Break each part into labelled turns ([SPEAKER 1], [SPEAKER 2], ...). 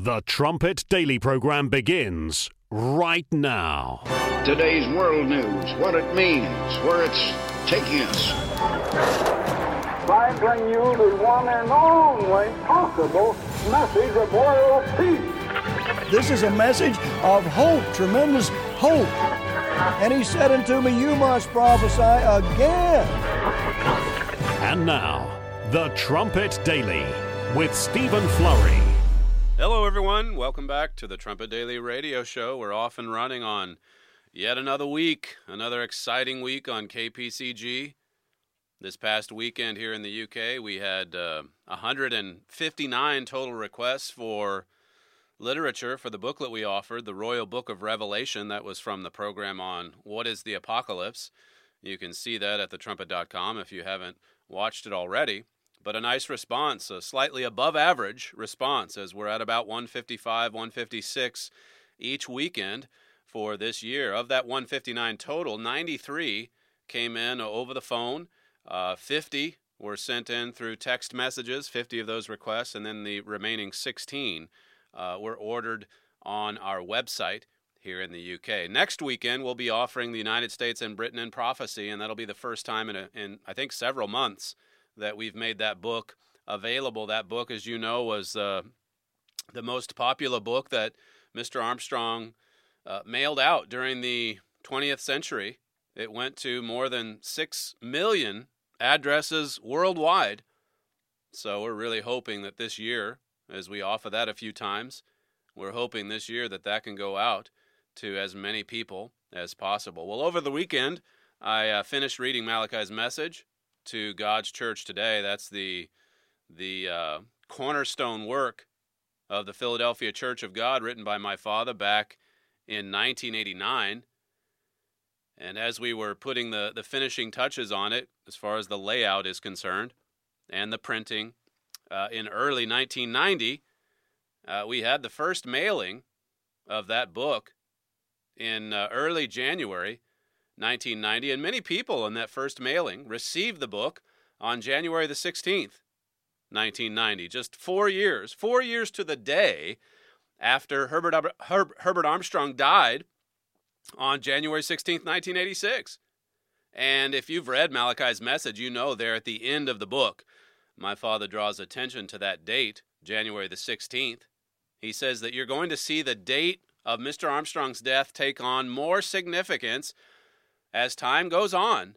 [SPEAKER 1] The Trumpet Daily program begins right now.
[SPEAKER 2] Today's world news, what it means, where it's taking us.
[SPEAKER 3] I bring you the one and only possible message of world peace.
[SPEAKER 4] This is a message of hope, tremendous hope. And he said unto me, you must prophesy again.
[SPEAKER 1] And now, The Trumpet Daily with Stephen Flurry.
[SPEAKER 5] Hello, everyone. Welcome back to the Trumpet Daily Radio Show. We're off and running on yet another week, another exciting week on KPCG. This past weekend here in the UK, we had 159 total requests for literature for the booklet we offered, the Royal Book of Revelation. That was from the program on What is the Apocalypse. You can see that at thetrumpet.com if you haven't watched it already. But a nice response, a slightly above average response, as we're at about 155, 156 each weekend for this year. Of that 159 total, 93 came in over the phone, 50 were sent in through text messages, 50 of those requests, and then the remaining 16 were ordered on our website here in the UK. Next weekend, we'll be offering the United States and Britain in Prophecy, and that'll be the first time in I think, several months that we've made that book available. That book, as you know, was the most popular book that Mr. Armstrong mailed out during the 20th century. It went to more than 6 million addresses worldwide. So we're really hoping that this year, as we offer that a few times, we're hoping this year that can go out to as many people as possible. Well, over the weekend, I finished reading Malachi's message to God's Church Today. That's the cornerstone work of the Philadelphia Church of God, written by my father back in 1989. And as we were putting the finishing touches on it, as far as the layout is concerned, and the printing, in early 1990, we had the first mailing of that book in early January 1990, and many people in that first mailing received the book on January the 16th, 1990, just 4 years to the day after Herbert Armstrong died on January 16th, 1986. And if you've read Malachi's message, you know there at the end of the book, my father draws attention to that date, January the 16th. He says that you're going to see the date of Mr. Armstrong's death take on more significance as time goes on.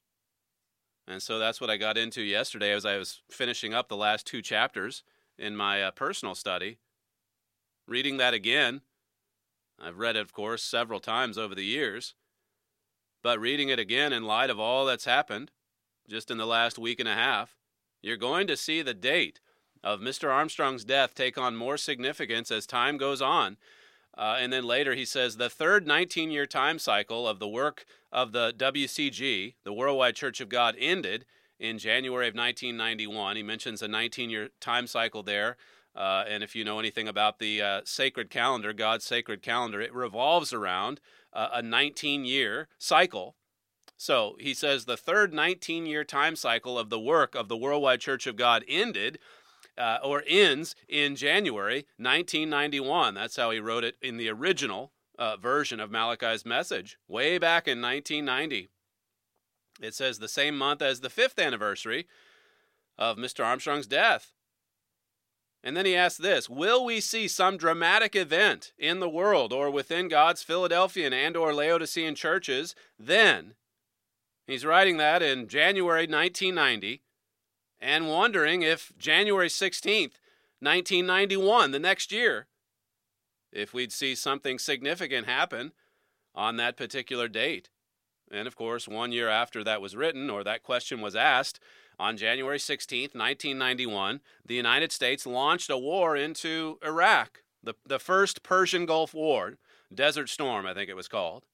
[SPEAKER 5] And so that's what I got into yesterday as I was finishing up the last 2 chapters in my personal study. Reading that again. I've read it, of course, several times over the years. But reading it again in light of all that's happened just in the last week and a half, you're going to see the date of Mr. Armstrong's death take on more significance as time goes on. And then later he says the third 19-year time cycle of the work of the WCG, the Worldwide Church of God, ended in January of 1991. He mentions a 19-year time cycle there. And if you know anything about the sacred calendar, God's sacred calendar, it revolves around a 19-year cycle. So he says the third 19-year time cycle of the work of the Worldwide Church of God ended or ends in January 1991. That's how he wrote it in the original version of Malachi's message, way back in 1990. It says the same month as the 5th anniversary of Mr. Armstrong's death. And then he asks this, will we see some dramatic event in the world or within God's Philadelphian and or Laodicean churches then? He's writing that in January 1990. And wondering if January 16th, 1991, the next year, if we'd see something significant happen on that particular date. And of course, 1 year after that was written, or that question was asked, on January 16th, 1991, the United States launched a war into Iraq, the first Persian Gulf War, Desert Storm, I think it was called.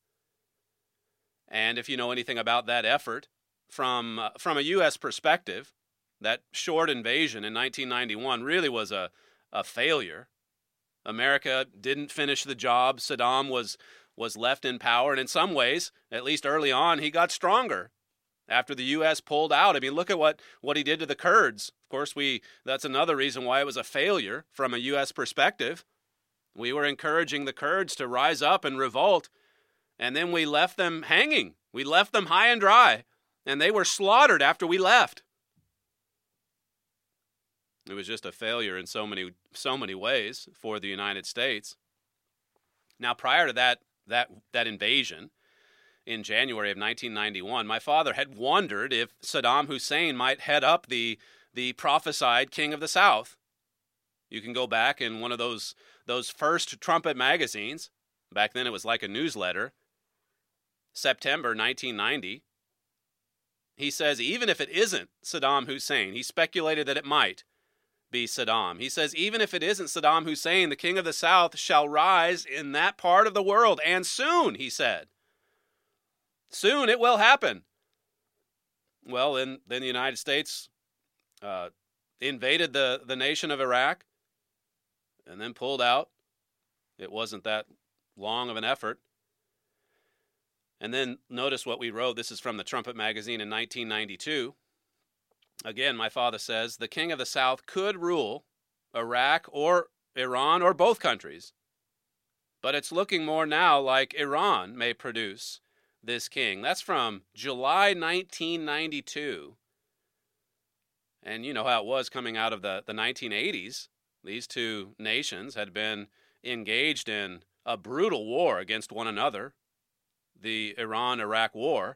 [SPEAKER 5] And if you know anything about that effort, from a U.S. perspective, that short invasion in 1991 really was a failure. America didn't finish the job. Saddam was left in power, and in some ways, at least early on, he got stronger after the U.S. pulled out. I mean, look at what he did to the Kurds. Of course, that's another reason why it was a failure from a U.S. perspective. We were encouraging the Kurds to rise up and revolt, and then we left them hanging. We left them high and dry, and they were slaughtered after we left. It was just a failure in so many ways for the United States. Now, prior to that invasion in January of 1991, my father had wondered if Saddam Hussein might head up the prophesied King of the South. You can go back in one of those first Trumpet magazines. Back then it was like a newsletter. September 1990. He says, even if it isn't Saddam Hussein, he speculated that it might be Saddam. He says, even if it isn't Saddam Hussein, the King of the South shall rise in that part of the world. And soon, he said. Soon it will happen. Well, then the United States invaded the nation of Iraq and then pulled out. It wasn't that long of an effort. And then notice what we wrote. This is from the Trumpet magazine in 1992. Again, my father says, the King of the South could rule Iraq or Iran or both countries. But it's looking more now like Iran may produce this king. That's from July 1992. And you know how it was coming out of the 1980s. These two nations had been engaged in a brutal war against one another, the Iran-Iraq War.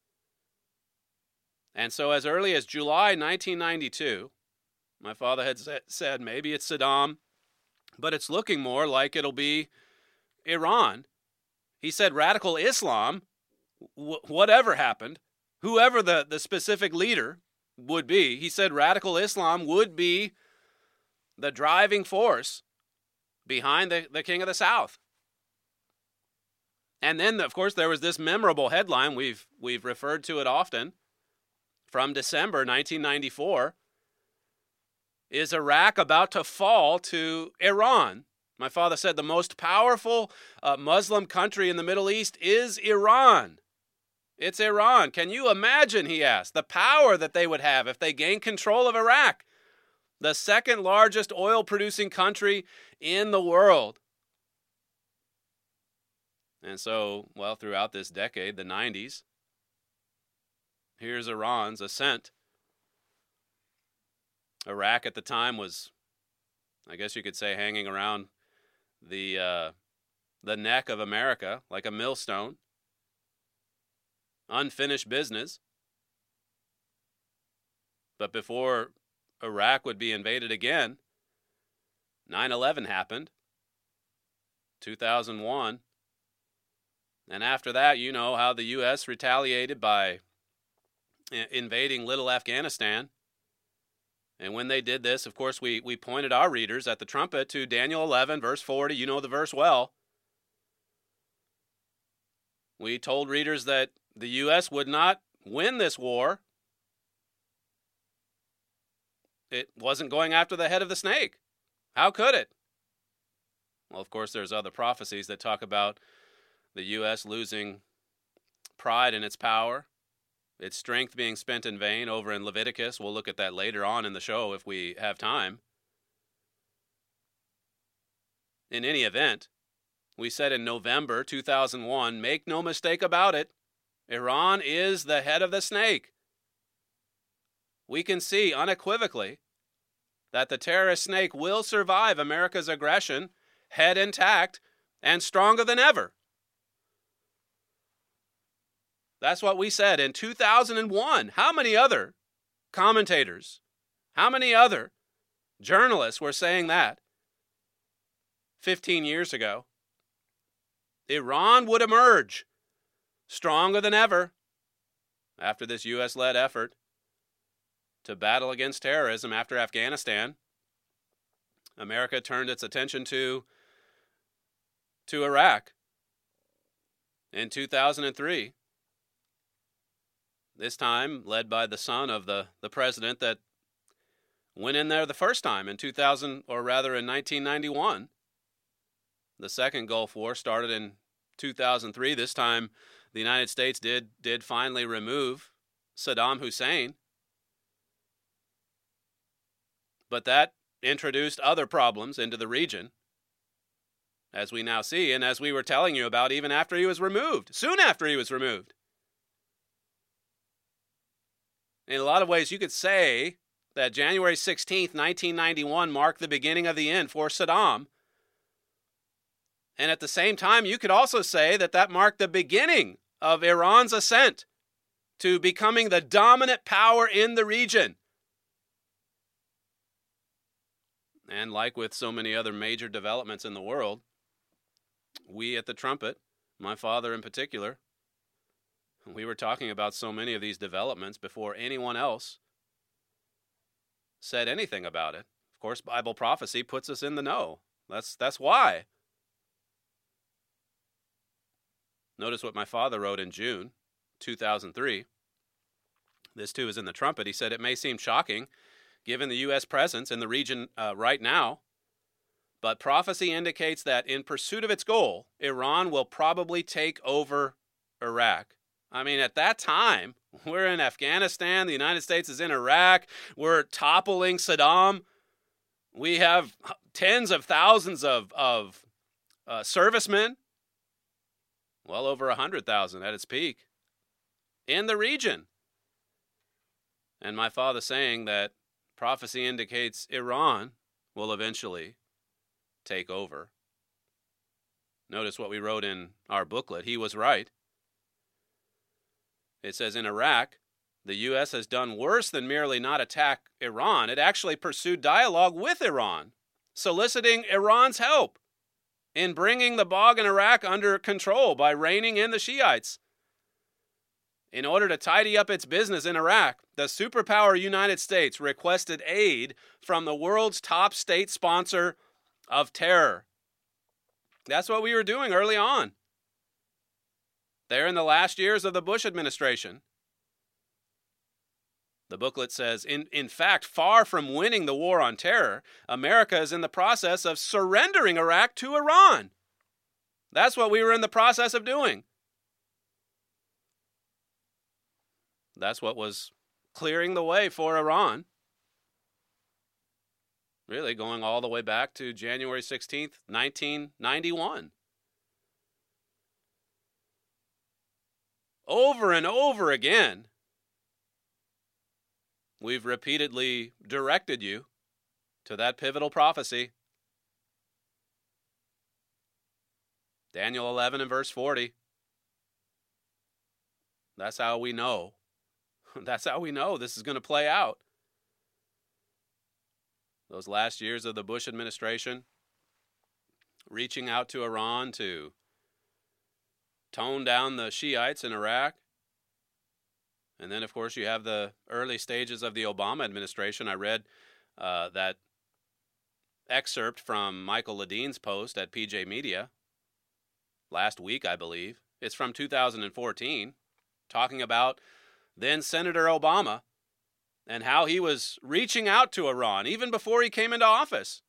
[SPEAKER 5] And so as early as July 1992, my father had said maybe it's Saddam, but it's looking more like it'll be Iran. He said radical Islam, whatever happened, whoever the specific leader would be, he said radical Islam would be the driving force behind the King of the South. And then, of course, there was this memorable headline, we've referred to it often, from December 1994, is Iraq about to fall to Iran? My father said the most powerful Muslim country in the Middle East is Iran. It's Iran. Can you imagine, he asked, the power that they would have if they gained control of Iraq, the second largest oil-producing country in the world? And so, well, throughout this decade, the 90s, here's Iran's ascent. Iraq at the time was, I guess you could say, hanging around the neck of America like a millstone. Unfinished business. But before Iraq would be invaded again, 9/11 happened, 2001. And after that, you know how the U.S. retaliated by invading little Afghanistan. And when they did this, of course, we pointed our readers at the Trumpet to Daniel 11, verse 40. You know the verse well. We told readers that the U.S. would not win this war. It wasn't going after the head of the snake. How could it? Well, of course, there's other prophecies that talk about the U.S. losing pride in its power, its strength being spent in vain over in Leviticus. We'll look at that later on in the show if we have time. In any event, we said in November 2001, make no mistake about it, Iran is the head of the snake. We can see unequivocally that the terrorist snake will survive America's aggression, head intact, and stronger than ever. That's what we said in 2001. How many other commentators, how many other journalists were saying that 15 years ago? Iran would emerge stronger than ever after this U.S.-led effort to battle against terrorism after Afghanistan. America turned its attention to Iraq in 2003. This time led by the son of the president that went in there the first time in 1991. The second Gulf War started in 2003. This time the United States did finally remove Saddam Hussein. But that introduced other problems into the region. as we now see, and as we were telling you about even after he was removed, soon after he was removed. In a lot of ways, you could say that January 16th, 1991 marked the beginning of the end for Saddam. And at the same time, you could also say that that marked the beginning of Iran's ascent to becoming the dominant power in the region. And like with so many other major developments in the world, we at the Trumpet, my father in particular, we were talking about so many of these developments before anyone else said anything about it. Of course, Bible prophecy puts us in the know. That's why. Notice what my father wrote in June 2003. This too is in the Trumpet. He said, "It may seem shocking, given the U.S. presence in the region right now, but prophecy indicates that in pursuit of its goal, Iran will probably take over Iraq." I mean, at that time, we're in Afghanistan, the United States is in Iraq, we're toppling Saddam, we have tens of thousands of servicemen, well over 100,000 at its peak, in the region. And my father saying that prophecy indicates Iran will eventually take over. Notice what we wrote in our booklet. He was right. It says, in Iraq, the U.S. has done worse than merely not attack Iran. It actually pursued dialogue with Iran, soliciting Iran's help in bringing the Bagh in Iraq under control by reining in the Shiites. In order to tidy up its business in Iraq, the superpower United States requested aid from the world's top state sponsor of terror. That's what we were doing early on. There in the last years of the Bush administration. The booklet says, in fact, far from winning the war on terror, America is in the process of surrendering Iraq to Iran. That's what we were in the process of doing. That's what was clearing the way for Iran. Really going all the way back to January 16th, 1991. Over and over again, we've repeatedly directed you to that pivotal prophecy. Daniel 11 and verse 40. That's how we know. That's how we know this is going to play out. Those last years of the Bush administration, reaching out to Iran to tone down the Shiites in Iraq. And then, of course, you have the early stages of the Obama administration. I read that excerpt from Michael Ledine's post at PJ Media last week, I believe. It's from 2014, talking about then Senator Obama and how he was reaching out to Iran even before he came into office.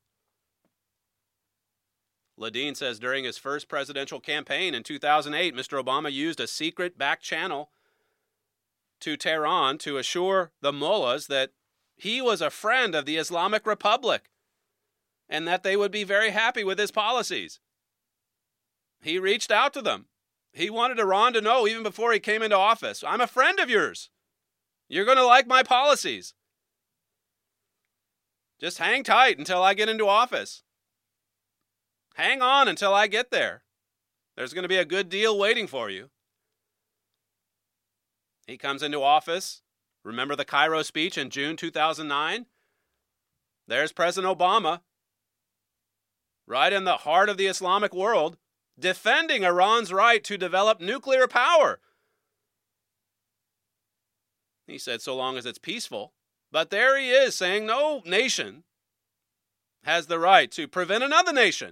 [SPEAKER 5] Ledine says during his first presidential campaign in 2008, Mr. Obama used a secret back channel to Tehran to assure the mullahs that he was a friend of the Islamic Republic and that they would be very happy with his policies. He reached out to them. He wanted Iran to know even before he came into office, I'm a friend of yours. You're going to like my policies. Just hang tight until I get into office. Hang on until I get there. There's going to be a good deal waiting for you. He comes into office. Remember the Cairo speech in June 2009? There's President Obama, right in the heart of the Islamic world, defending Iran's right to develop nuclear power. He said so long as it's peaceful. But there he is saying no nation has the right to prevent another nation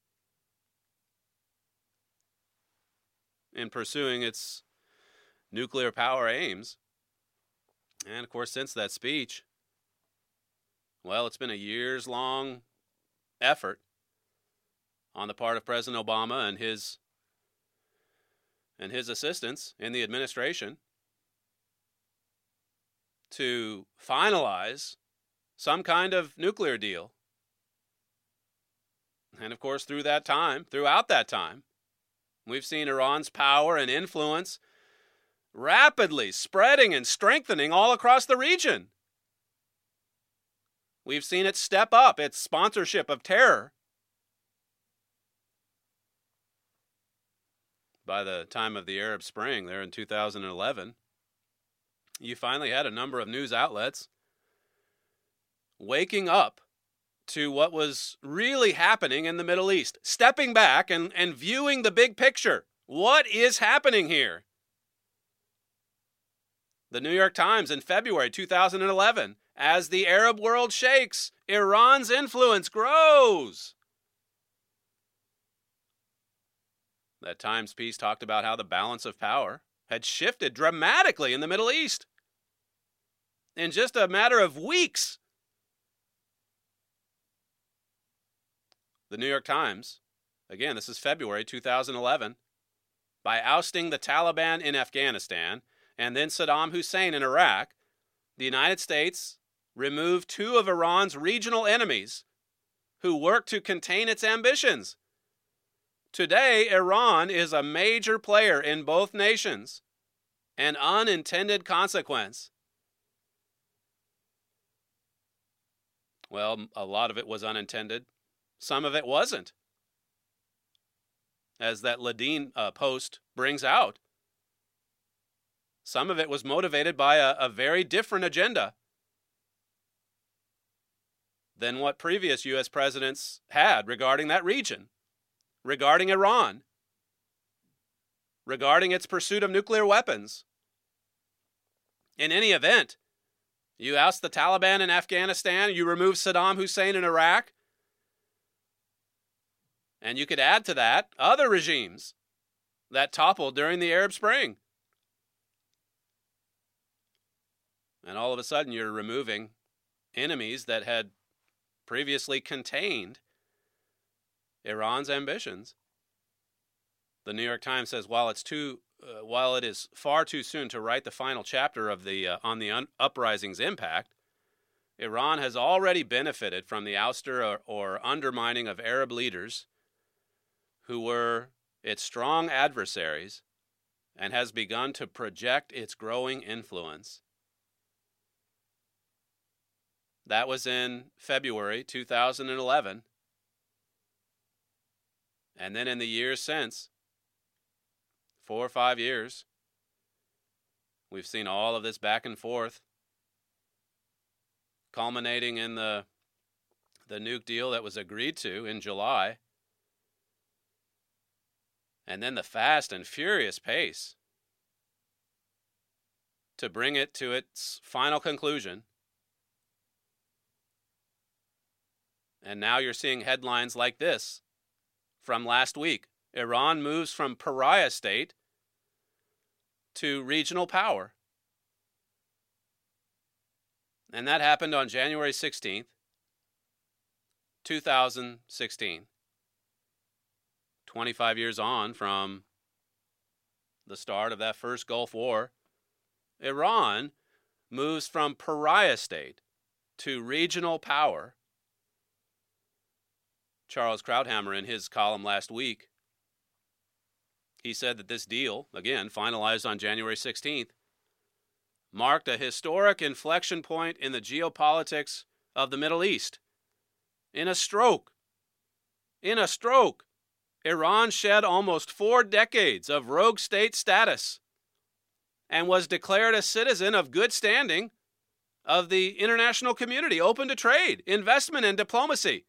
[SPEAKER 5] in pursuing its nuclear power aims. And of course, since that speech, well, it's been a years-long effort on the part of President Obama and his assistants in the administration to finalize some kind of nuclear deal. And of course, throughout that time, we've seen Iran's power and influence rapidly spreading and strengthening all across the region. We've seen it step up its sponsorship of terror. By the time of the Arab Spring there in 2011, you finally had a number of news outlets waking up to what was really happening in the Middle East, stepping back and viewing the big picture. What is happening here? The New York Times in February 2011, as the Arab world shakes, Iran's influence grows. That Times piece talked about how the balance of power had shifted dramatically in the Middle East in just a matter of weeks. The New York Times, again, this is February 2011, by ousting the Taliban in Afghanistan and then Saddam Hussein in Iraq, the United States removed two of Iran's regional enemies who worked to contain its ambitions. Today, Iran is a major player in both nations, an unintended consequence. Well, a lot of it was unintended. Some of it wasn't, as that Ladin post brings out. Some of it was motivated by a very different agenda than what previous U.S. presidents had regarding that region, regarding Iran, regarding its pursuit of nuclear weapons. In any event, you oust the Taliban in Afghanistan, you remove Saddam Hussein in Iraq, and you could add to that other regimes that toppled during the Arab Spring. And all of a sudden you're removing enemies that had previously contained Iran's ambitions. The New York Times says while it is far too soon to write the final chapter of on the uprising's impact, Iran has already benefited from the ouster or undermining of Arab leaders who were its strong adversaries, and has begun to project its growing influence. That was in February 2011. And then in the years since, 4 or 5 years, we've seen all of this back and forth, culminating in the nuke deal that was agreed to in July, and then the fast and furious pace to bring it to its final conclusion. And now you're seeing headlines like this from last week. Iran moves from pariah state to regional power. And that happened on January 16th, 2016. 25 years on from the start of that first Gulf War, Iran moves from pariah state to regional power. Charles Krauthammer, in his column last week, he said that this deal, again finalized on January 16th, marked a historic inflection point in the geopolitics of the Middle East. In a stroke, Iran shed almost 4 decades of rogue state status and was declared a citizen of good standing of the international community, open to trade, investment, and diplomacy.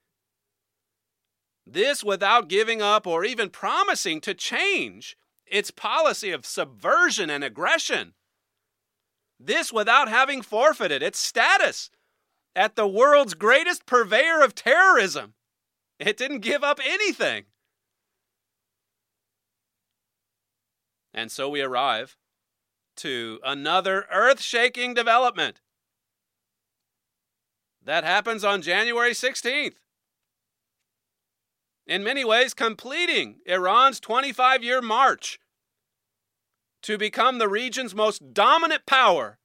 [SPEAKER 5] This without giving up or even promising to change its policy of subversion and aggression. This without having forfeited its status at the world's greatest purveyor of terrorism. It didn't give up anything. And so we arrive to another earth-shaking development that happens on January 16th. In many ways, completing Iran's 25-year march to become the region's most dominant power.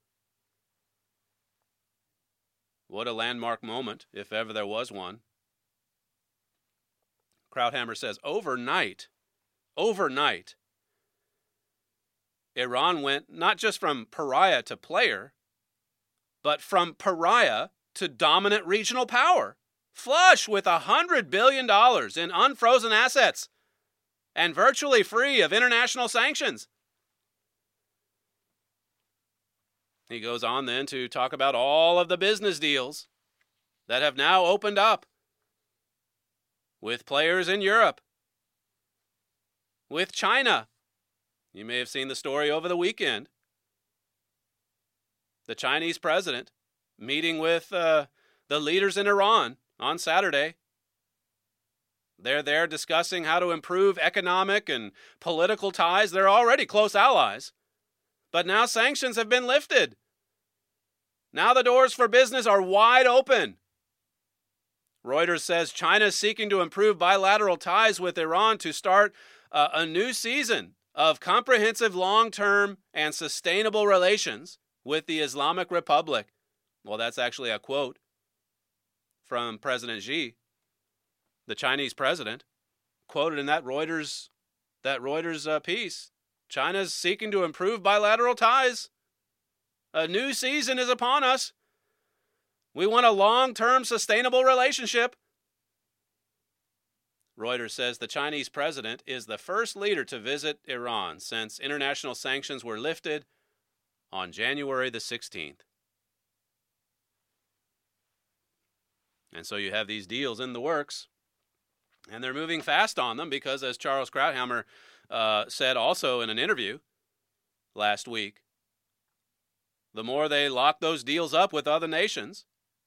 [SPEAKER 5] What a landmark moment, if ever there was one. Krauthammer says overnight, Iran went not just from pariah to player, but from pariah to dominant regional power, flush with $100 billion in unfrozen assets and virtually free of international sanctions. He goes on then to talk about all of the business deals that have now opened up with players in Europe, with China. You may have seen the story over the weekend. The Chinese president meeting with the leaders in Iran on Saturday. They're there discussing how to improve economic and political ties. They're already close allies. But now sanctions have been lifted. Now the doors for business are wide open. Reuters says China is seeking to improve bilateral ties with Iran to start a new season of comprehensive long-term and sustainable relations with the Islamic Republic. Well, that's actually a quote from President Xi, the Chinese president, quoted in that Reuters piece. China's seeking to improve bilateral ties. A new season is upon us. We want a long-term sustainable relationship. Reuters says the Chinese president is the first leader to visit Iran since international sanctions were lifted on January the 16th. And so you have these deals in the works, and they're moving fast on them because, as Charles Krauthammer said also in an interview last week, the more they lock those deals up with other nations,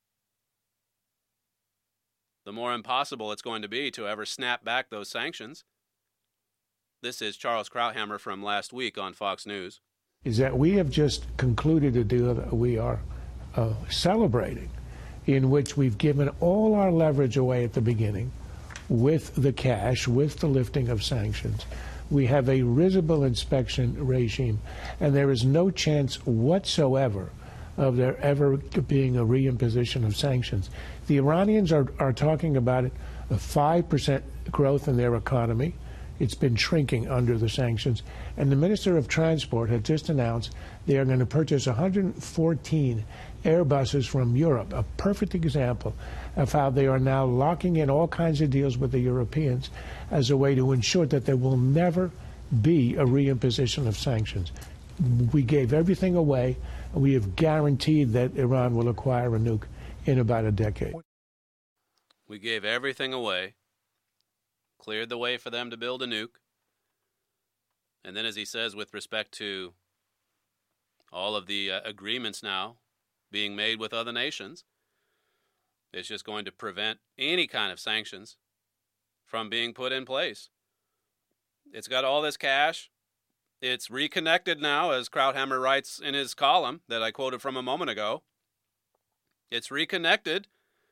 [SPEAKER 5] the more impossible it's going to be to ever snap back those sanctions. This is Charles Krauthammer from last week on Fox News.
[SPEAKER 6] Is that we have just concluded a deal that we are celebrating, in which we've given all our leverage away at the beginning with the cash, with the lifting of sanctions. We have a risible inspection regime, and there is no chance whatsoever of there ever being a reimposition of sanctions. The Iranians are talking about it, a 5% growth in their economy. It's been shrinking under the sanctions. And the Minister of Transport had just announced they are going to purchase 114 Airbuses from Europe, a perfect example of how they are now locking in all kinds of deals with the Europeans as a way to ensure that there will never be a reimposition of sanctions. We gave everything away, and we have guaranteed that Iran will acquire a nuke in about a decade.
[SPEAKER 5] We gave everything away, cleared the way for them to build a nuke. And then, as he says, with respect to all of the agreements now being made with other nations, it's just going to prevent any kind of sanctions from being put in place. It's got all this cash. It's reconnected now, as Krauthammer writes in his column that I quoted from a moment ago. It's reconnected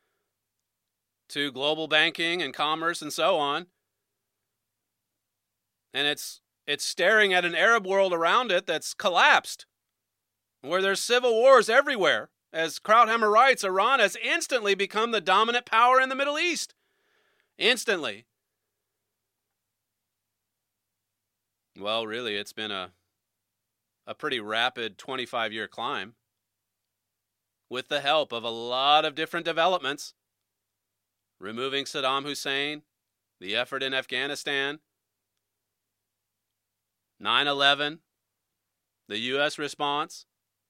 [SPEAKER 5] to global banking and commerce and so on. And it's staring at an Arab world around it that's collapsed, where there's civil wars everywhere. As Krauthammer writes, Iran has instantly become the dominant power in the Middle East. Instantly. Well, really, it's been a pretty rapid 25-year climb with the help of a lot of different developments. Removing Saddam Hussein, the effort in Afghanistan, 9/11, the U.S. response.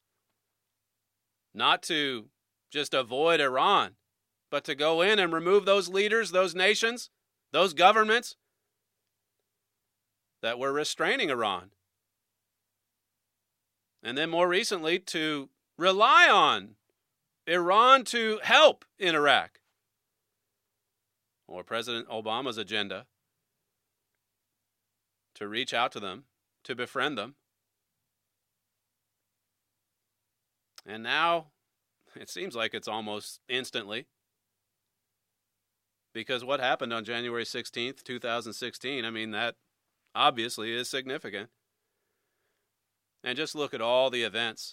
[SPEAKER 5] Not to just avoid Iran, but to go in and remove those leaders, those nations, those governments that were restraining Iran. And then more recently, to rely on Iran to help in Iraq, or President Obama's agenda to reach out to them, to befriend them. And now it seems like it's almost instantly, because what happened on January 16th, 2016, I mean, that obviously is significant. And just look at all the events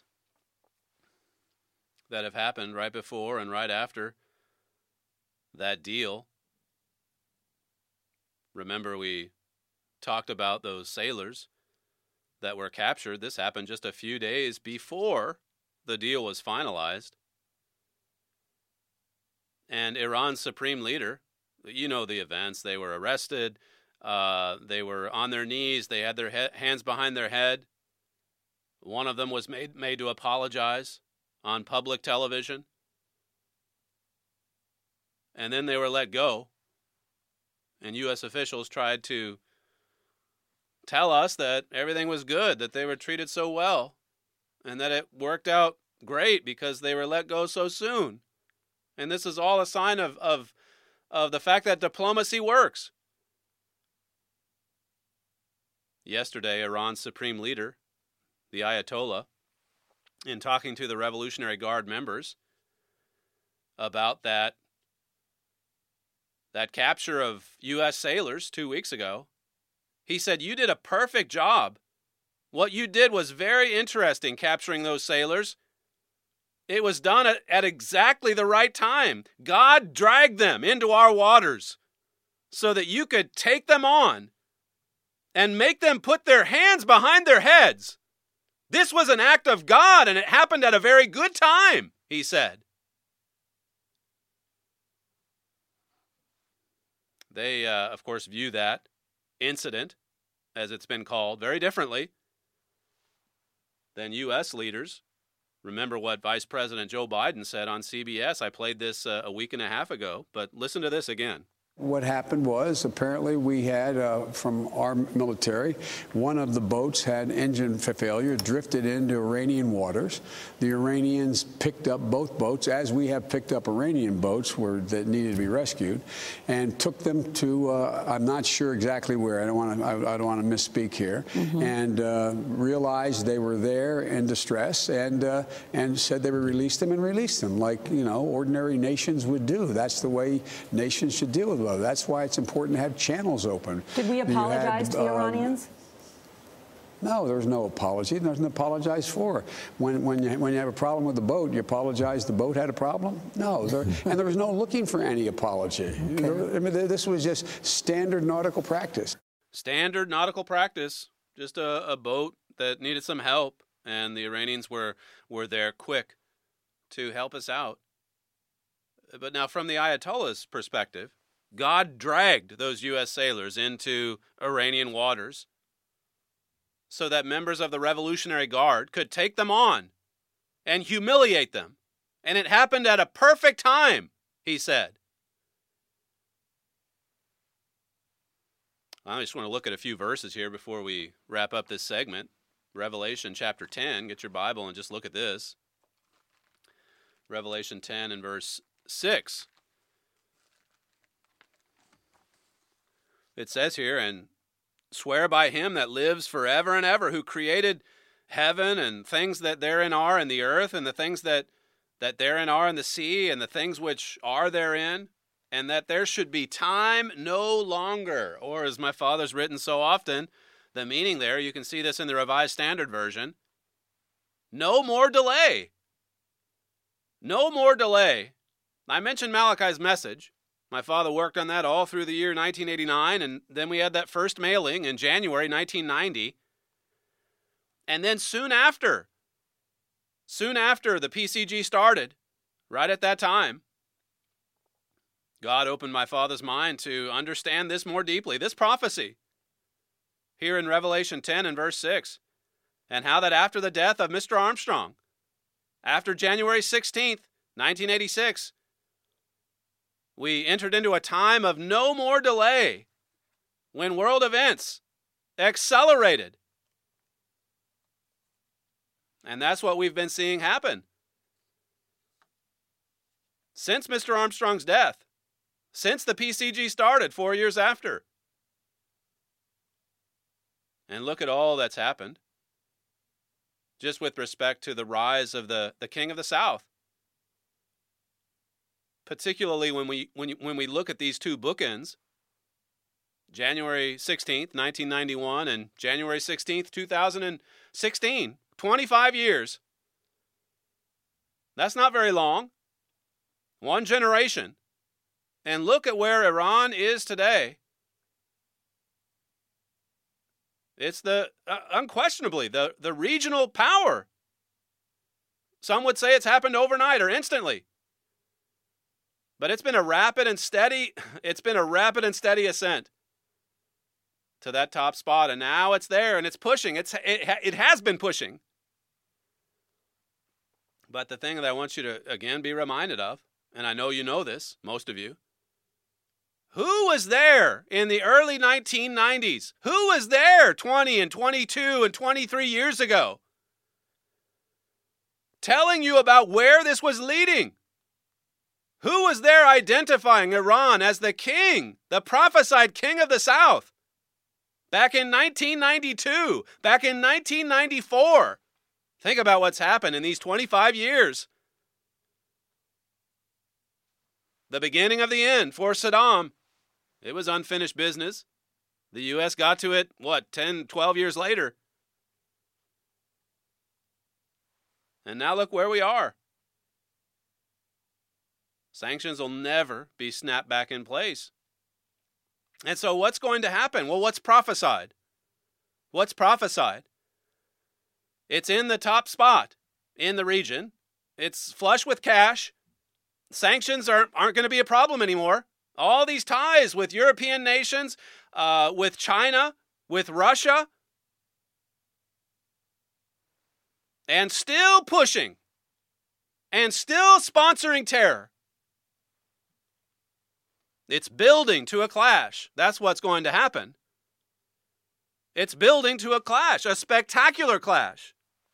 [SPEAKER 5] that have happened right before and right after that deal. Remember, we talked about those sailors that were captured. This happened just a few days before the deal was finalized. And Iran's supreme leader, you know the events. They were arrested. They were on their knees. They had their hands behind their head. One of them was made to apologize on public television. And then they were let go. And U.S. officials tried to tell us that everything was good, that they were treated so well, and that it worked out great because they were let go so soon. And this is all a sign of the fact that diplomacy works. Yesterday, Iran's supreme leader, the Ayatollah, in talking to the Revolutionary Guard members about that capture of U.S. sailors 2 weeks ago, he said, "You did a perfect job. What you did was very interesting, capturing those sailors. It was done at exactly the right time. God dragged them into our waters so that you could take them on and make them put their hands behind their heads. This was an act of God, and it happened at a very good time," he said. They, of course, view that incident, as it's been called, very differently than U.S. leaders. Remember what Vice President Joe Biden said on CBS. I played this a week and a half ago, but listen to this again.
[SPEAKER 7] What happened was, apparently we had, from our military, one of the boats had engine failure, drifted into Iranian waters. The Iranians picked up both boats, as we have picked up Iranian boats that needed to be rescued, and took them to, I'm not sure exactly where, I don't want to misspeak here, and realized they were there in distress, and said they would release them, and released them like, ordinary nations would do. That's the way nations should deal with it. That's why it's important to have channels open.
[SPEAKER 8] Did we apologize to the Iranians?
[SPEAKER 7] No, there was no apology. There's nothing to apologize for. When you have a problem with the boat, you apologize the boat had a problem? No. And there was no looking for any apology. Okay. I mean, this was just standard nautical practice.
[SPEAKER 5] Standard nautical practice. Just a boat that needed some help, and the Iranians were there quick to help us out. But now, from the Ayatollah's perspective, God dragged those U.S. sailors into Iranian waters so that members of the Revolutionary Guard could take them on and humiliate them. And it happened at a perfect time, he said. I just want to look at a few verses here before we wrap up this segment. Revelation chapter 10, get your Bible and just look at this. Revelation 10 and verse 6. It says here, "And swear by him that lives forever and ever, who created heaven and things that therein are, and the earth and the things that therein are in the sea, and the things which are therein, and that there should be time no longer." Or, as my father's written so often, the meaning there, you can see this in the Revised Standard Version, no more delay. No more delay. I mentioned Malachi's message. My father worked on that all through the year 1989, and then we had that first mailing in January 1990. And then soon after the PCG started, right at that time, God opened my father's mind to understand this more deeply, this prophecy, here in Revelation 10 and verse 6, and how that after the death of Mr. Armstrong, after January 16th, 1986, we entered into a time of no more delay when world events accelerated. And that's what we've been seeing happen. Since Mr. Armstrong's death, since the PCG started 4 years after. And look at all that's happened, just with respect to the rise of the King of the South. Particularly when we look at these two bookends, January 16th, 1991 and January 16th, 2016, 25 years. That's not very long. One generation. And look at where Iran is today. It's unquestionably the regional power. Some would say it's happened overnight or instantly. But it's been a rapid and steady ascent to that top spot, and now it's there and it's pushing. It has been pushing. But the thing that I want you to again be reminded of, and I know you know this, most of you, who was there in the early 1990s? Who was there 20 and 22 and 23 years ago? Telling you about where this was leading. Who was there identifying Iran as the king, the prophesied king of the South? Back in 1992, back in 1994. Think about what's happened in these 25 years. The beginning of the end for Saddam. It was unfinished business. The U.S. got to it, 10, 12 years later. And now look where we are. Sanctions will never be snapped back in place. And so what's going to happen? Well, what's prophesied? What's prophesied? It's in the top spot in the region. It's flush with cash. Sanctions aren't going to be a problem anymore. All these ties with European nations, with China, with Russia, and still pushing, and still sponsoring terror. It's building to a clash. That's what's going to happen. It's building to a clash, a spectacular clash.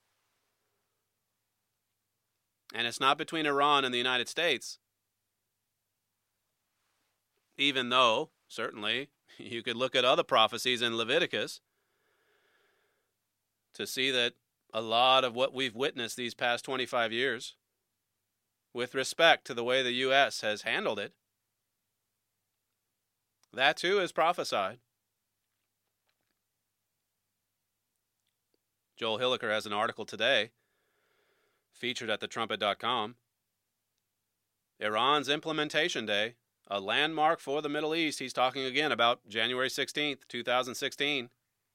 [SPEAKER 5] And it's not between Iran and the United States. Even though, certainly, you could look at other prophecies in Leviticus to see that a lot of what we've witnessed these past 25 years, with respect to the way the U.S. has handled it, that too is prophesied. Joel Hilliker has an article today, featured at thetrumpet.com. Iran's Implementation Day, a landmark for the Middle East. He's talking again about January 16th, 2016.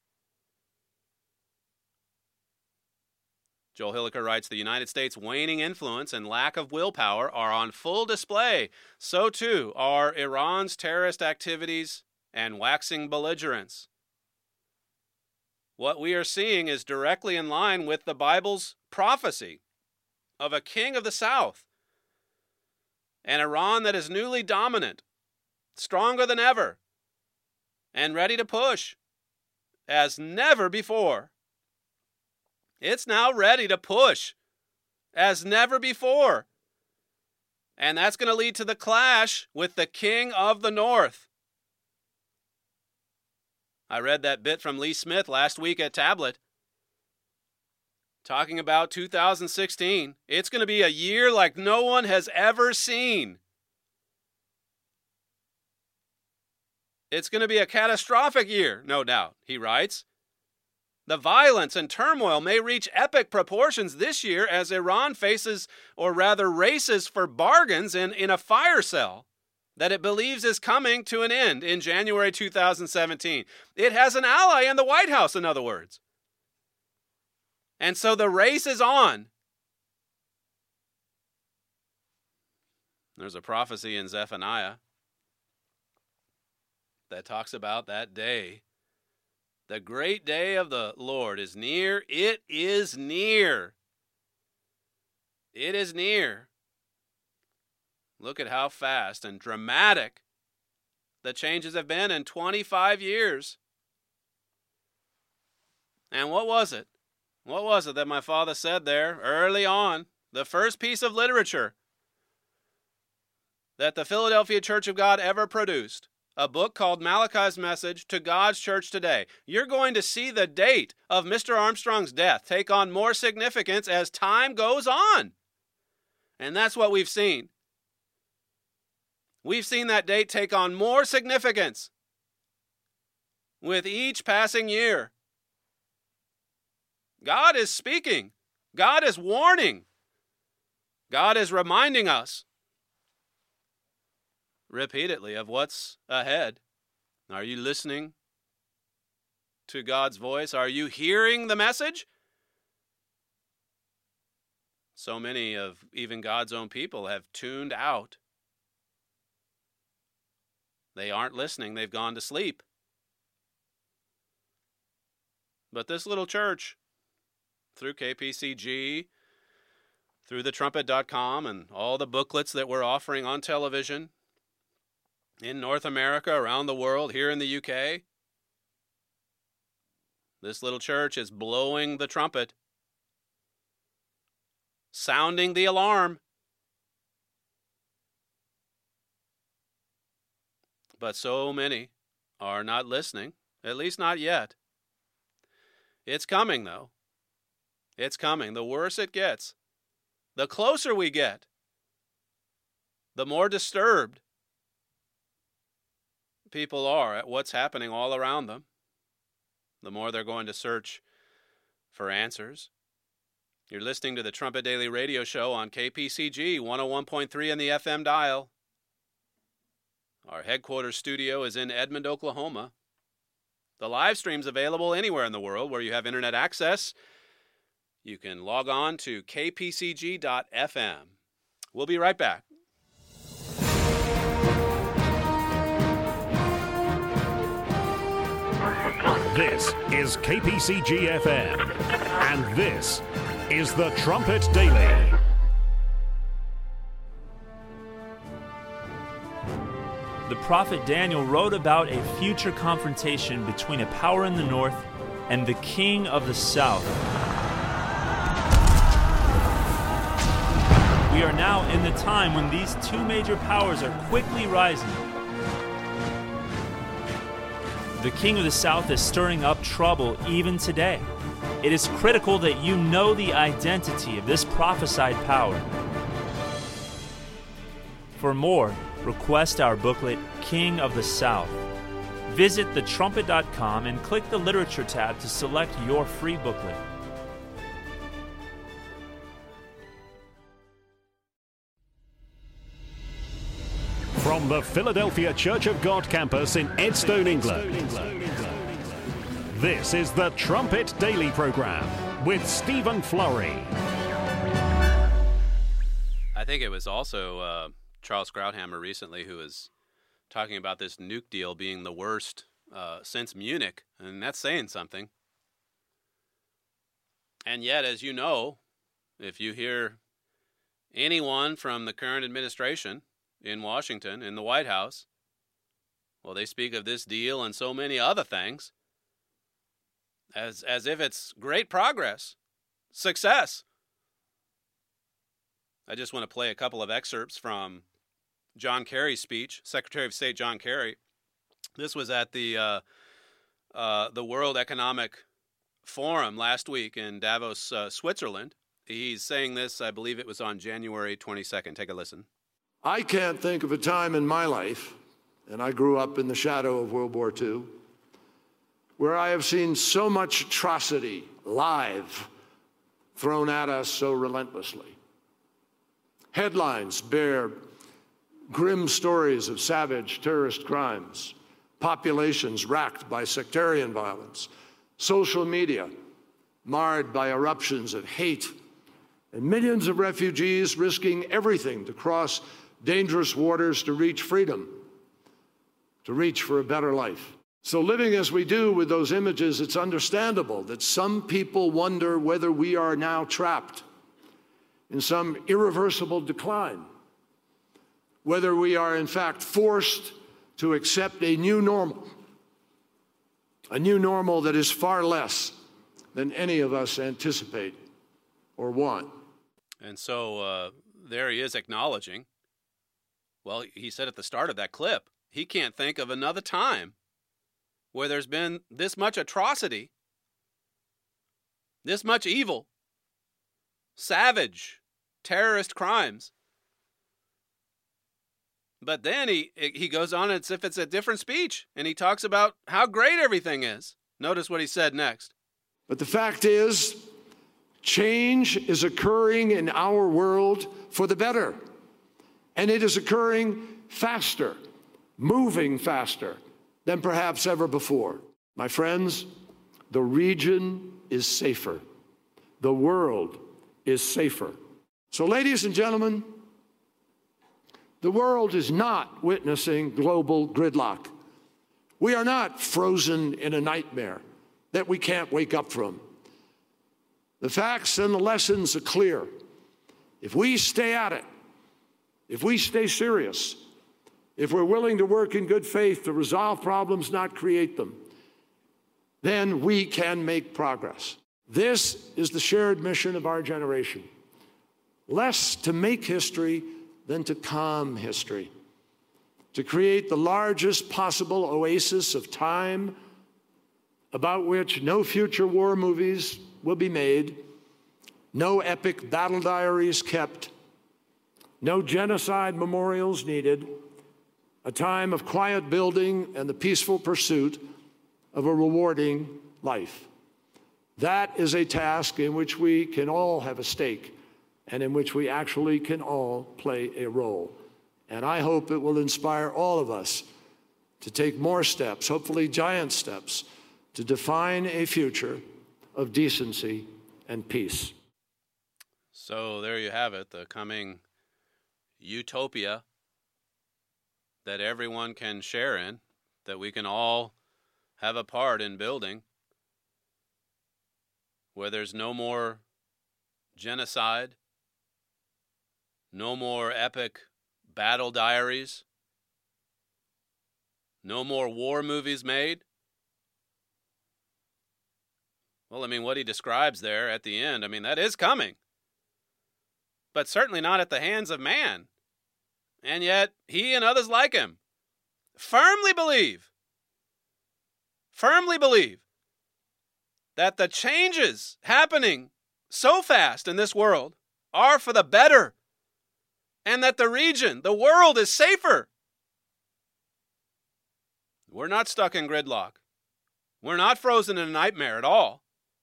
[SPEAKER 5] Joel Hilliker writes, the United States' waning influence and lack of willpower are on full display. So too are Iran's terrorist activities and waxing belligerence. What we are seeing is directly in line with the Bible's prophecy of a king of the South, an Iran that is newly dominant, stronger than ever, and ready to push as never before. It's now ready to push as never before. And that's going to lead to the clash with the king of the North. I read that bit from Lee Smith last week at Tablet, talking about 2016. It's going to be a year like no one has ever seen. It's going to be a catastrophic year, no doubt, he writes. The violence and turmoil may reach epic proportions this year as Iran faces, or rather races for bargains in a fire sale that it believes is coming to an end in January 2017. It has an ally in the White House, in other words. And so the race is on. There's a prophecy in Zephaniah that talks about that day. The great day of the Lord is near. It is near. It is near. Look at how fast and dramatic the changes have been in 25 years. And what was it? What was it that my father said there early on? The first piece of literature that the Philadelphia Church of God ever produced. A book called Malachi's Message to God's Church Today. You're going to see the date of Mr. Armstrong's death take on more significance as time goes on. And that's what we've seen. We've seen that date take on more significance with each passing year. God is speaking. God is warning. God is reminding us repeatedly of what's ahead. Are you listening? to God's voice? Are you hearing the message? So many of even God's own people have tuned out. They aren't listening. They've gone to sleep. But this little church, through KPCG, through thetrumpet.com, and all the booklets that we're offering on television in North America, around the world, here in the UK, this little church is blowing the trumpet, sounding the alarm. But so many are not listening, at least not yet. It's coming, though. It's coming. The worse it gets, the closer we get, the more disturbed people are at what's happening all around them, the more they're going to search for answers. You're listening to the Trumpet Daily Radio Show on KPCG 101.3 in the FM dial. Our headquarters studio is in Edmond, Oklahoma. The live stream's available anywhere in the world where you have internet access. You can log on to kpcg.fm. We'll be right back.
[SPEAKER 1] This is KPCG FM, and this is the Trumpet Daily.
[SPEAKER 9] The prophet Daniel wrote about a future confrontation between a power in the north and the king of the south. We are now in the time when these two major powers are quickly rising. The king of the south is stirring up trouble even today. It is critical that you know the identity of this prophesied power. For more, request our booklet, King of the South. Visit thetrumpet.com and click the Literature tab to select your free booklet.
[SPEAKER 1] From the Philadelphia Church of God campus in Edstone, England, this is the Trumpet Daily Program with Stephen Flurry.
[SPEAKER 5] I think it was also Charles Krauthammer recently who was talking about this nuke deal being the worst since Munich, and that's saying something. And yet, as you know, if you hear anyone from the current administration in Washington, in the White House, well, they speak of this deal and so many other things as if it's great progress, success. I just want to play a couple of excerpts from John Kerry's speech, Secretary of State John Kerry. This was at the World Economic Forum last week in Davos, Switzerland. He's saying this, I believe it was on January 22nd. Take a listen.
[SPEAKER 10] I can't think of a time in my life, and I grew up in the shadow of World War II, where I have seen so much atrocity live thrown at us so relentlessly. Headlines bear grim stories of savage terrorist crimes, populations racked by sectarian violence, social media marred by eruptions of hate, and millions of refugees risking everything to cross dangerous waters to reach freedom, to reach for a better life. So living as we do with those images, it's understandable that some people wonder whether we are now trapped in some irreversible decline, whether we are in fact forced to accept a new normal that is far less than any of us anticipate or want.
[SPEAKER 5] And so there he is acknowledging, well, he said at the start of that clip, he can't think of another time where there's been this much atrocity, this much evil, savage, terrorist crimes. But then he goes on as if it's a different speech, and he talks about how great everything is. Notice what he said next.
[SPEAKER 10] But the fact is, change is occurring in our world for the better. And it is occurring faster, moving faster than perhaps ever before. My friends, The region is safer. The world is safer. So, ladies and gentlemen, the world is not witnessing global gridlock. We are not frozen in a nightmare that we can't wake up from. The facts and the lessons are clear. If we stay at it, if we stay serious, if we're willing to work in good faith to resolve problems, not create them, then we can make progress. This is the shared mission of our generation. Less to make history than to calm history. To create the largest possible oasis of time about which no future war movies will be made, no epic battle diaries kept, no genocide memorials needed, a time of quiet building and the peaceful pursuit of a rewarding life. That is a task in which we can all have a stake and in which we actually can all play a role. And I hope it will inspire all of us to take more steps, hopefully giant steps, to define a future of decency and peace.
[SPEAKER 5] So there you have it, the coming utopia that everyone can share in, that we can all have a part in building, where there's no more genocide, no more epic battle diaries, no more war movies made. Well, I mean, what he describes there at the end, I mean, that is coming. But certainly not at the hands of man. And yet, he and others like him firmly believe that the changes happening so fast in this world are for the better, and that the region, the world, is safer. We're not stuck in gridlock. We're not frozen in a nightmare at all.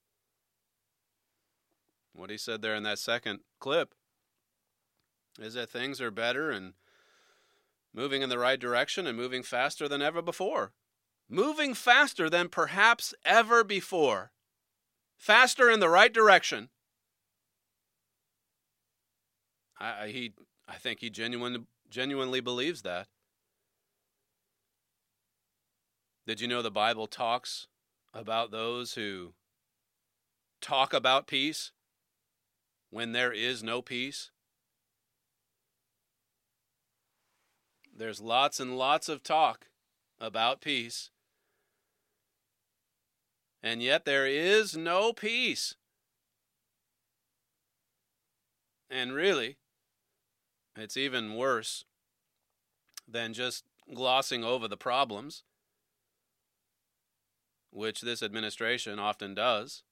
[SPEAKER 5] What he said there in that second clip is that things are better and moving in the right direction and moving faster than ever before. Moving faster than perhaps ever before. Faster in the right direction. I think he genuinely believes that. Did you know the Bible talks about those who talk about peace when there is no peace? There's lots and lots of talk about peace, and yet there is no peace. And really, it's even worse than just glossing over the problems, which this administration often does.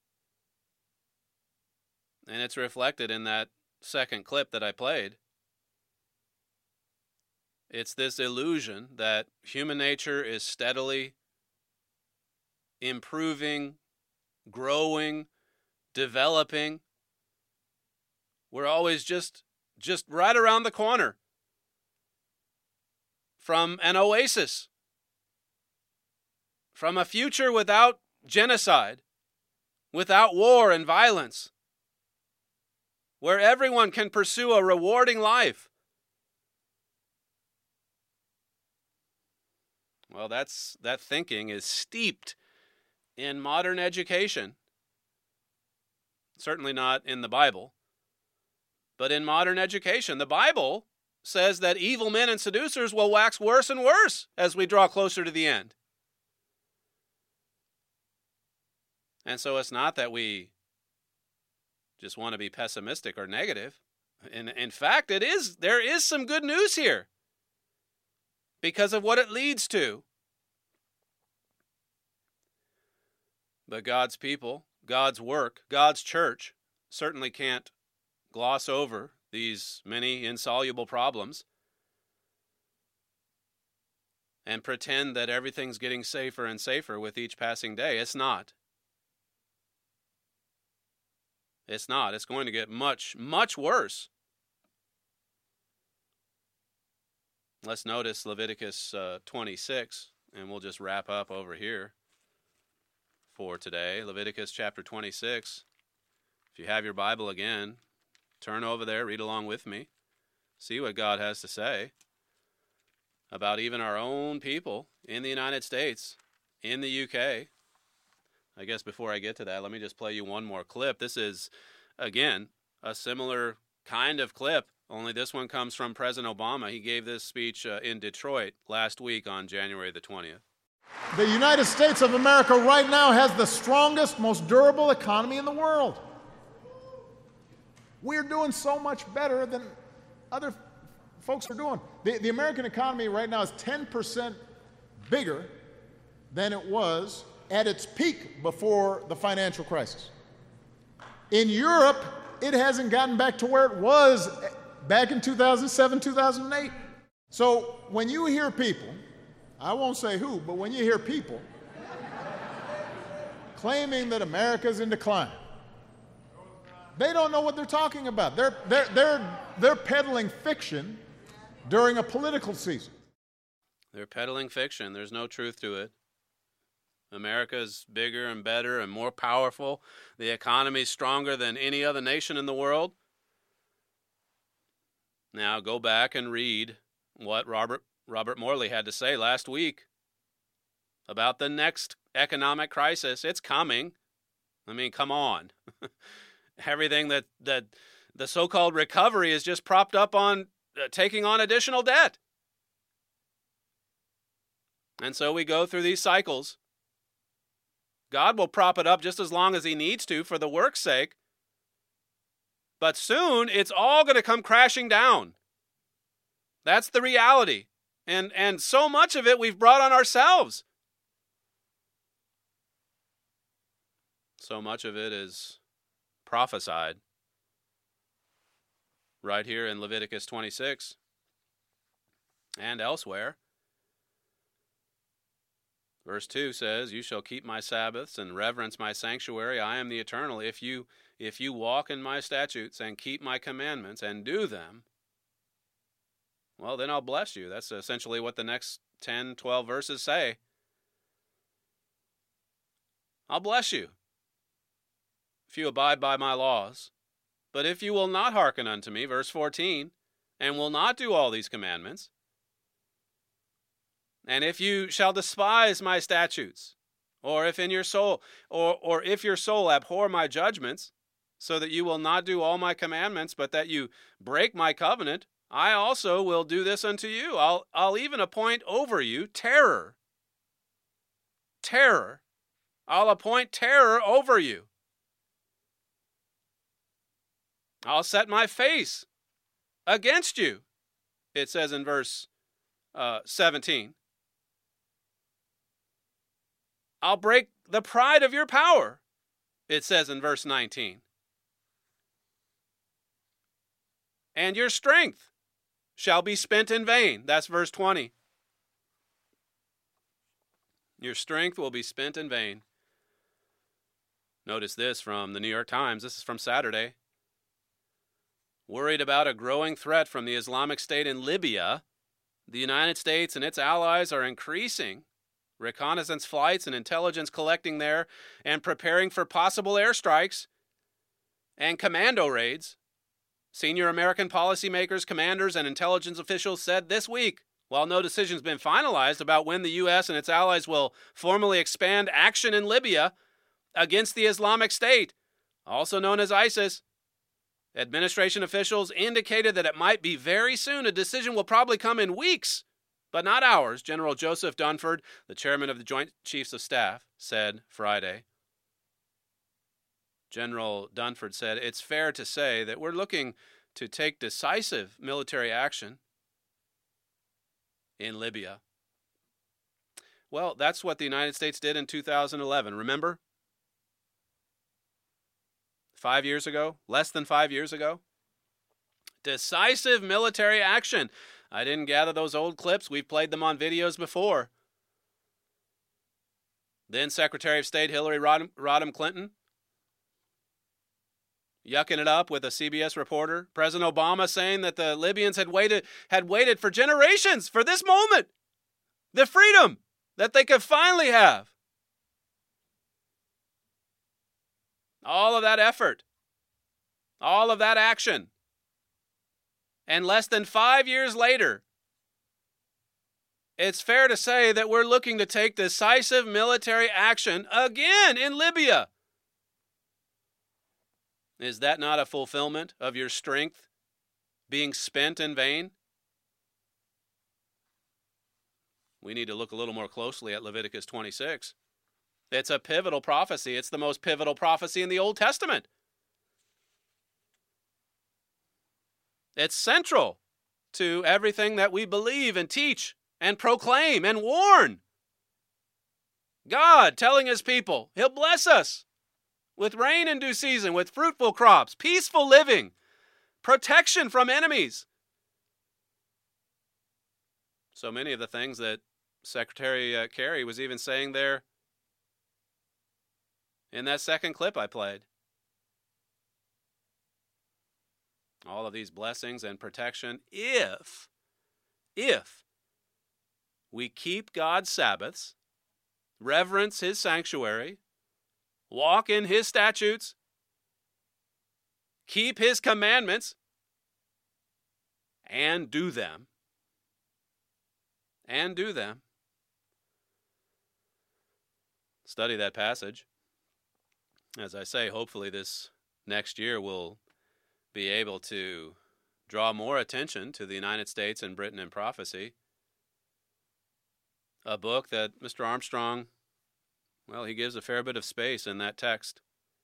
[SPEAKER 5] And it's reflected in that second clip that I played. It's this illusion that human nature is steadily improving, growing, developing. We're always just right around the corner from an oasis, from a future without genocide, without war and violence, where everyone can pursue a rewarding life. Well, that thinking is steeped in modern education. Certainly not in the Bible, but in modern education. The Bible says that evil men and seducers will wax worse and worse as we draw closer to the end. And so it's not that we just want to be pessimistic or negative. In fact, there is some good news here because of what it leads to. But God's people, God's work, God's church certainly can't gloss over these many insoluble problems and pretend that everything's getting safer and safer with each passing day. It's not. It's not. It's going to get much, much worse. Let's notice Leviticus 26, and we'll just wrap up over here. for today, Leviticus chapter 26. If you have your Bible again, turn over there, read along with me, see what God has to say about even our own people in the United States, in the UK. I guess before I get to that, let me just play you one more clip. This is, again, a similar kind of clip, only this one comes from President Obama. He gave this speech in Detroit last week on January the 20th.
[SPEAKER 11] The United States of America right now has the strongest, most durable economy in the world. We're doing so much better than other folks are doing. The American economy right now is 10% bigger than it was at its peak before the financial crisis. In Europe, it hasn't gotten back to where it was back in 2007, 2008. So when you hear people, I won't say who, but when you hear people claiming that America's in decline, they don't know what they're talking about. They're peddling fiction during a political season.
[SPEAKER 5] They're peddling fiction. There's no truth to it. America's bigger and better and more powerful. The economy's stronger than any other nation in the world. Now go back and read what Robert Morley had to say last week about the next economic crisis. It's coming. I mean, come on. Everything that the so-called recovery is just propped up on taking on additional debt. And so we go through these cycles. God will prop it up just as long as he needs to for the work's sake. But soon, it's all going to come crashing down. That's the reality. And so much of it we've brought on ourselves. So much of it is prophesied right here in Leviticus 26 and elsewhere. Verse 2 says, "You shall keep my Sabbaths and reverence my sanctuary. I am the Eternal. If you walk in my statutes and keep my commandments and do them, well, then I'll bless you." That's essentially what the next 10, 12 verses say. I'll bless you if you abide by my laws. But if you will not hearken unto me, verse 14, and will not do all these commandments, and if you shall despise my statutes, or if in your soul, or if your soul abhor my judgments, so that you will not do all my commandments, but that you break my covenant, I also will do this unto you. I'll even appoint over you terror. Terror. I'll appoint terror over you. I'll set my face against you, it says in verse 17. I'll break the pride of your power, it says in verse 19. And your strength shall be spent in vain. That's verse 20. Your strength will be spent in vain. Notice this from the New York Times. This is from Saturday. Worried about a growing threat from the Islamic State in Libya, the United States and its allies are increasing reconnaissance flights and intelligence collecting there and preparing for possible airstrikes and commando raids. Senior American policymakers, commanders, and intelligence officials said this week, while no decision's been finalized about when the U.S. and its allies will formally expand action in Libya against the Islamic State, also known as ISIS, administration officials indicated that it might be very soon. A decision will probably come in weeks, but not hours, General Joseph Dunford, the chairman of the Joint Chiefs of Staff, said Friday. General Dunford said, "It's fair to say that we're looking to take decisive military action in Libya." Well, that's what the United States did in 2011. Remember? 5 years ago, less than 5 years ago. Decisive military action. I didn't gather those old clips. We've played them on videos before. Then Secretary of State Hillary Rodham Clinton yucking it up with a CBS reporter. President Obama saying that the Libyans had waited for generations for this moment, the freedom that they could finally have. all of that effort, all of that action. And less than 5 years later, it's fair to say that we're looking to take decisive military action again in Libya. Is that not a fulfillment of your strength being spent in vain? We need to look a little more closely at Leviticus 26. It's a pivotal prophecy. It's the most pivotal prophecy in the Old Testament. It's central to everything that we believe and teach and proclaim and warn. God telling his people he'll bless us with rain in due season, with fruitful crops, peaceful living, protection from enemies. So many of the things that Secretary Kerry was even saying there in that second clip I played. All of these blessings and protection if we keep God's Sabbaths, reverence his sanctuary, walk in his statutes, keep his commandments, and do them. And do them. Study that passage. As I say, hopefully this next year we'll be able to draw more attention to the United States and Britain in prophecy. A book that Mr. Armstrong, well, he gives a fair bit of space in that text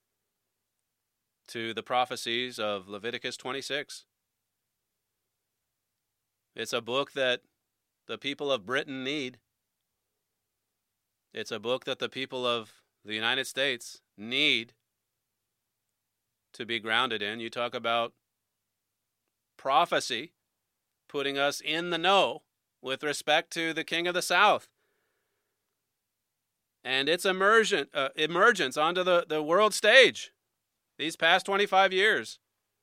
[SPEAKER 5] to the prophecies of Leviticus 26. It's a book that the people of Britain need. It's a book that the people of the United States need to be grounded in. You talk about prophecy, putting us in the know with respect to the King of the South and its emergence onto the world stage these past 25 years.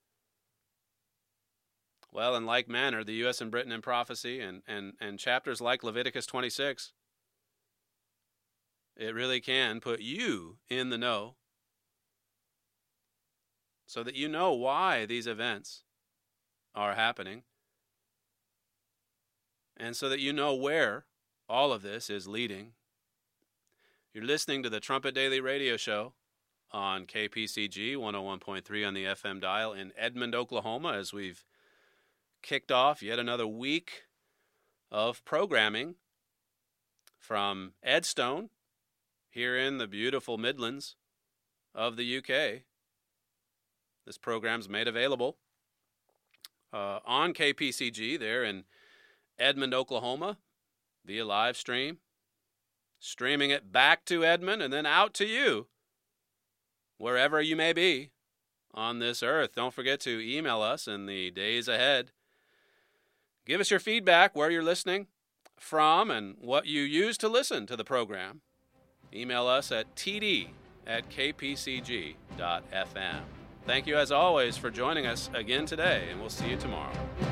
[SPEAKER 5] Well, in like manner, the U.S. and Britain in prophecy and chapters like Leviticus 26, it really can put you in the know so that you know why these events are happening and so that you know where all of this is leading. You're listening to the Trumpet Daily Radio Show on KPCG 101.3 on the FM dial in Edmond, Oklahoma, as we've kicked off yet another week of programming from Edstone here in the beautiful Midlands of the UK. This program's made available on KPCG there in Edmond, Oklahoma via live stream, streaming it back to Edmond and then out to you wherever you may be on this earth. Don't forget to email us in the days ahead. Give us your feedback, where you're listening from and what you use to listen to the program. Email us at td@kpcg.fm. Thank you as always for joining us again today, and we'll see you tomorrow.